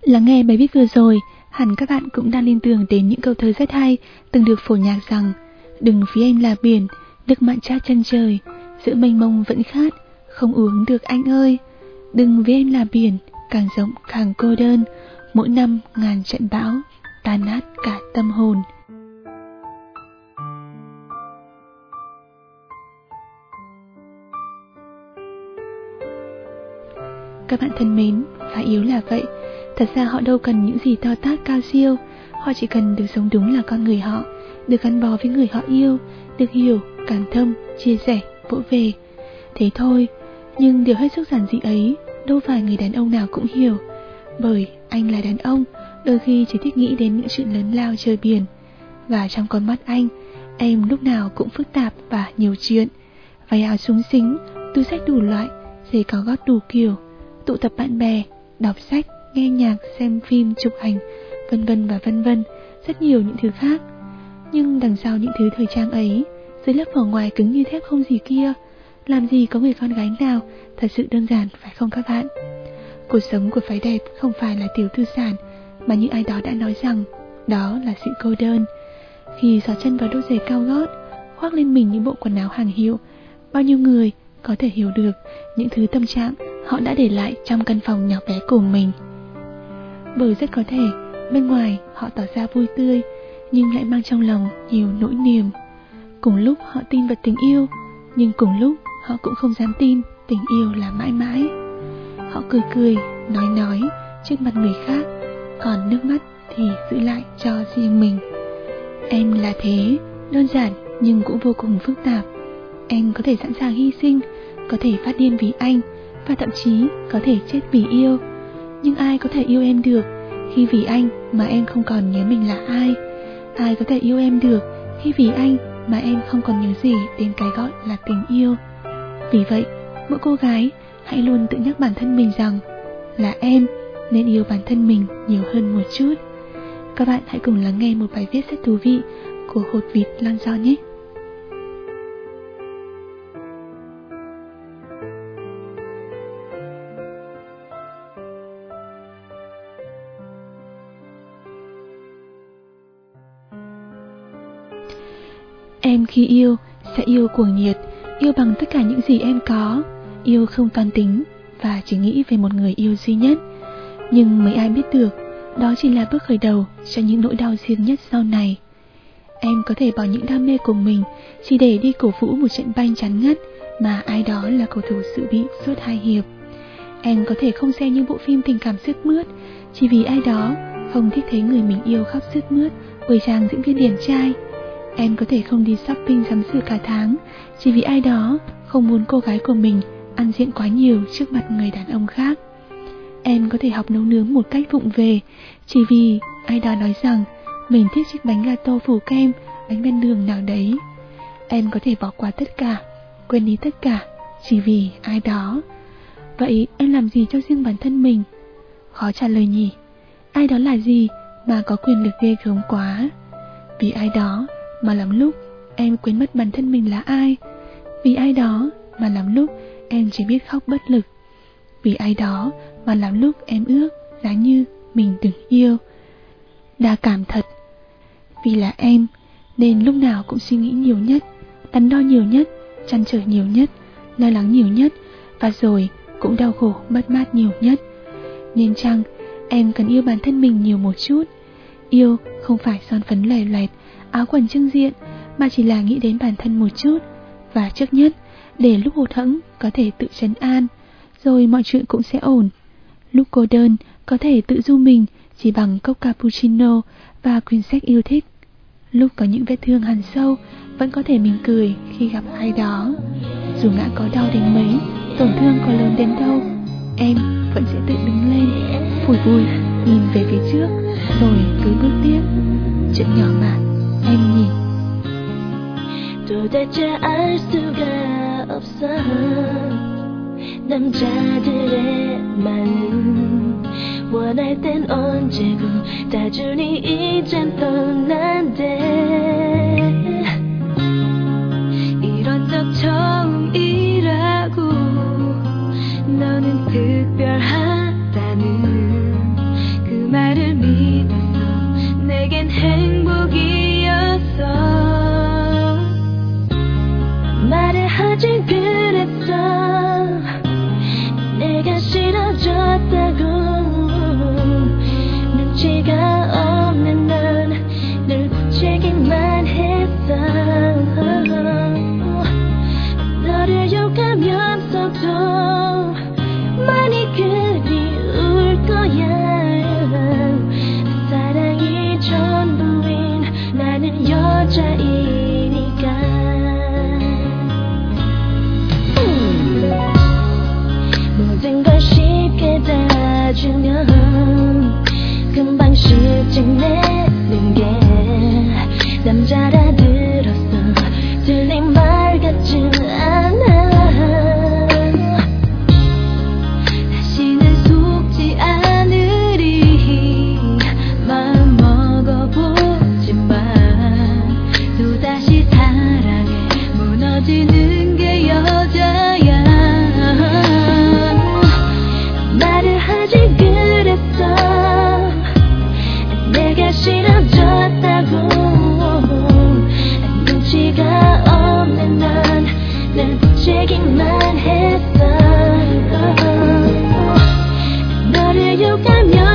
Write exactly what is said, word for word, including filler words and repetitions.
Lắng nghe bài viết vừa rồi, hẳn các bạn cũng đang liên tưởng đến những câu thơ rất hay từng được phổ nhạc rằng: đừng ví em là biển, nước mặn chát chân trời, giữa mênh mông vẫn khát, không uống được anh ơi. Đừng ví em là biển, càng rộng càng cô đơn, mỗi năm ngàn trận bão, tan nát cả tâm hồn. Các bạn thân mến, phải yêu là vậy. Thật ra họ đâu cần những gì to tát cao siêu, họ chỉ cần được sống đúng là con người họ, được gắn bó với người họ yêu, được hiểu, cảm thông, chia sẻ, vỗ về. Thế thôi, nhưng điều hết sức giản dị ấy đâu phải người đàn ông nào cũng hiểu. Bởi anh là đàn ông, đôi khi chỉ thích nghĩ đến những chuyện lớn lao trời biển. Và trong con mắt anh, em lúc nào cũng phức tạp và nhiều chuyện. Váy áo xúng xính, túi xách đủ loại, giày cao gót đủ kiểu, tụ tập bạn bè, đọc sách, nghe nhạc, xem phim, chụp ảnh, vân vân và vân vân, rất nhiều những thứ khác. Nhưng đằng sau những thứ thời trang ấy, dưới lớp vỏ ngoài cứng như thép không gì kia, làm gì có người con gái nào thật sự đơn giản, phải không các bạn? Cuộc sống của phái đẹp không phải là tiểu tư sản, mà như ai đó đã nói rằng đó là sự cô đơn. Khi xỏ chân vào đôi giày cao gót, khoác lên mình những bộ quần áo hàng hiệu, bao nhiêu người có thể hiểu được những thứ tâm trạng họ đã để lại trong căn phòng nhỏ bé của mình. Bởi rất có thể bên ngoài họ tỏ ra vui tươi, nhưng lại mang trong lòng nhiều nỗi niềm. Cùng lúc họ tin vào tình yêu, nhưng cùng lúc họ cũng không dám tin tình yêu là mãi mãi. Họ cười cười, nói nói trước mặt người khác, còn nước mắt thì giữ lại cho riêng mình. Em là thế, đơn giản nhưng cũng vô cùng phức tạp. Em có thể sẵn sàng hy sinh, có thể phát điên vì anh, và thậm chí có thể chết vì yêu. Nhưng ai có thể yêu em được khi vì anh mà em không còn nhớ mình là ai? Ai có thể yêu em được khi vì anh mà em không còn nhớ gì đến cái gọi là tình yêu? Vì vậy, mỗi cô gái hãy luôn tự nhắc bản thân mình rằng là em nên yêu bản thân mình nhiều hơn một chút. Các bạn hãy cùng lắng nghe một bài viết rất thú vị của Hột Vịt Lon Giòn nhé. Em khi yêu sẽ yêu cuồng nhiệt, yêu bằng tất cả những gì em có, yêu không toan tính và chỉ nghĩ về một người yêu duy nhất. Nhưng mấy ai biết được, đó chỉ là bước khởi đầu cho những nỗi đau riêng nhất sau này. Em có thể bỏ những đam mê của mình chỉ để đi cổ vũ một trận banh chán ngắt mà ai đó là cầu thủ dự bị suốt hai hiệp. Em có thể không xem những bộ phim tình cảm sướt mướt chỉ vì ai đó không thích thấy người mình yêu khóc sướt mướt bởi chàng diễn viên điển trai. Em có thể không đi shopping sắm sửa cả tháng chỉ vì ai đó không muốn cô gái của mình ăn diện quá nhiều trước mặt người đàn ông khác. Em có thể học nấu nướng một cách vụng về chỉ vì ai đó nói rằng mình thích chiếc bánh gato phủ kem, bánh ven đường nào đấy. Em có thể bỏ qua tất cả, quên đi tất cả chỉ vì ai đó. Vậy em làm gì cho riêng bản thân mình? Khó trả lời nhỉ. Ai đó là gì mà có quyền lực ghê gớm quá. Vì ai đó mà lắm lúc em quên mất bản thân mình là ai. Vì ai đó mà lắm lúc em chỉ biết khóc bất lực. Vì ai đó mà lắm lúc em ước giá như mình đừng yêu. Đa cảm thật. Vì là em nên lúc nào cũng suy nghĩ nhiều nhất, đắn đo nhiều nhất, trăn trở nhiều nhất, lo lắng nhiều nhất, và rồi cũng đau khổ mất mát nhiều nhất. Nên chăng em cần yêu bản thân mình nhiều một chút. Yêu không phải son phấn lòe loẹt, áo quần trưng diện, mà chỉ là nghĩ đến bản thân một chút. Và trước nhất, để lúc hụt hẫng có thể tự trấn an, rồi mọi chuyện cũng sẽ ổn. Lúc cô đơn có thể tự du mình chỉ bằng cốc cappuccino và quyển sách yêu thích. Lúc có những vết thương hằn sâu, vẫn có thể mỉm cười khi gặp ai đó. Dù ngã có đau đến mấy, tổn thương có lớn đến đâu, em vẫn sẽ tự đứng lên, phủi bụi, nhìn về phía trước, rồi cứ bước tiếp. Chuyện nhỏ mà, em nhỉ. 도대체 알 수가 없어 남자들의 마음 원할 땐 언제고 다주니 이젠 떠난대 이런 적 처음이라고 너는 특별하다는 그 들으면 금방 실증내는 게 남자라 들었어 들린 말 같진 않아 다시는 속지 않으리 마음 먹어보지만 또다시 사랑에 무너지는 게 여자야 말을 하지 그랬어 내가 싫어졌다고 눈치가 없는 난 늘 부채기만 했어 너를 욕하며